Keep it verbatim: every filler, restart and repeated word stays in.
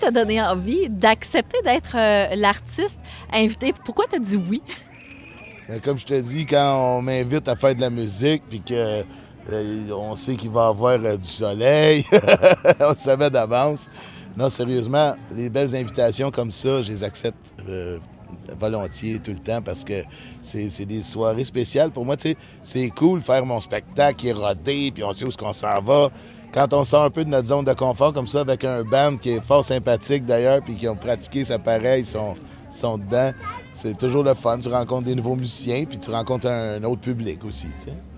t'a donné envie d'accepter d'être euh, l'artiste invité? Pourquoi t'as dit oui? Mais comme je te dis, quand on m'invite à faire de la musique, puis que euh, on sait qu'il va y avoir euh, du soleil, on le savait d'avance. Non, sérieusement, les belles invitations comme ça, je les accepte euh, volontiers tout le temps parce que c'est, c'est des soirées spéciales. Pour moi, tu sais, c'est cool de faire mon spectacle qui est rodé, puis on sait où est-ce qu'on s'en va. Quand on sort un peu de notre zone de confort comme ça avec un band qui est fort sympathique d'ailleurs, puis qui ont pratiqué ça pareil, ils sont, sont dedans, c'est toujours le fun. Tu rencontres des nouveaux musiciens, puis tu rencontres un, un autre public aussi, tu sais.